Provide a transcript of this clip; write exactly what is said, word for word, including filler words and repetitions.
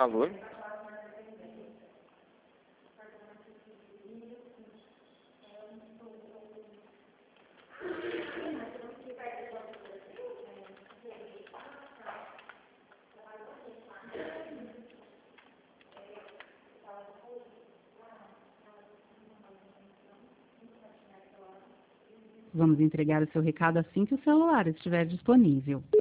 Alô? Vamos entregar o seu recado assim que o celular estiver disponível.